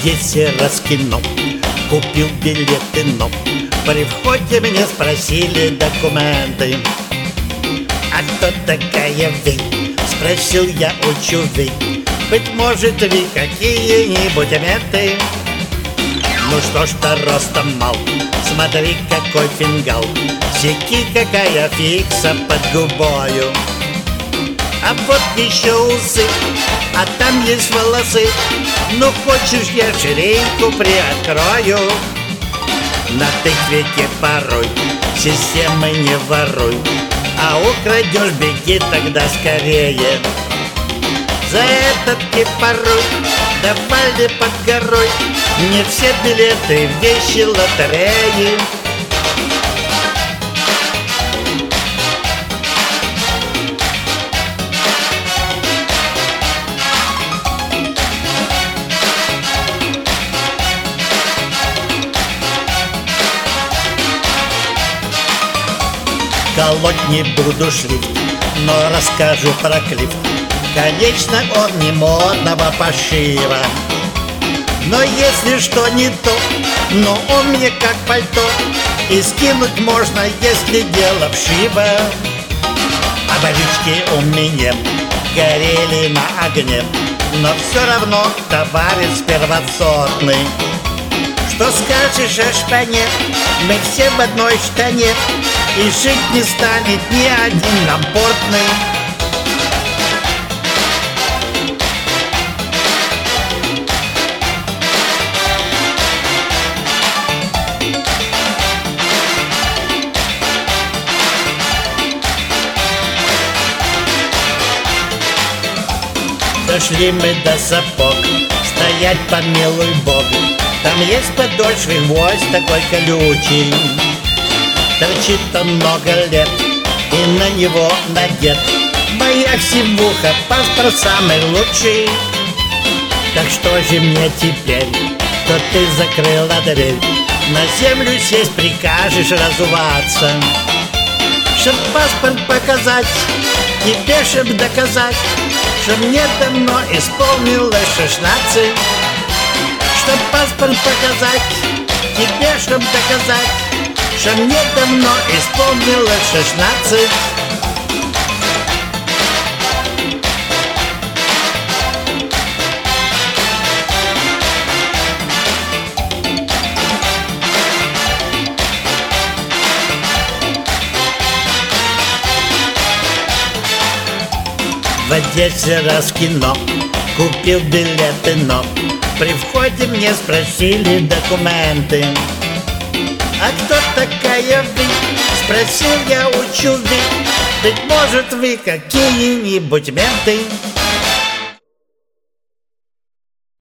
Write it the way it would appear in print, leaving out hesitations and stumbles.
Одессе раскинул, купил билеты, но при входе меня спросили документы. А кто такая вы? Спросил я у чувы. Быть может, вы какие-нибудь менты? Ну что ж ты ростом мал, смотри, какой фингал, сяки, какая фикса под губою. А вот еще усы, а там есть волосы. Ну хочешь, я ширинку приоткрою. На тыквике порой системы не воруй, а украдешь, беги тогда скорее. За этот кипорой давали под горой не все билеты в вещи лотереи. Колоть не буду шрифт, но расскажу про клифт. Конечно, он не модного пошива, но если что не то, но он мне как пальто, и скинуть можно, если дело вшиво. А брючки у меня горели на огне, но все равно товарищ первосортный. Что скажешь о шпане? Мы все в одной штане, и жить не станет ни один нам портный. Дошли мы до сапог, стоять помилуй Бог. Там есть подольший гвоздь такой колючий. Торчит он много лет, и на него надет моя сивуха, паспорт самый лучший. Так что же мне теперь, что ты закрыла дверь? На землю сесть прикажешь разуваться, чтоб паспорт показать, тебе чтоб доказать, что мне давно исполнилось 16. Чтоб паспорт показать, тебе чтоб доказать, что мне давно исполнилось 16. В Одессе раскино, купил билеты, но при входе мне спросили документы. А кто такая вы? Спросил я у чувы. Быть может, вы какие-нибудь менты?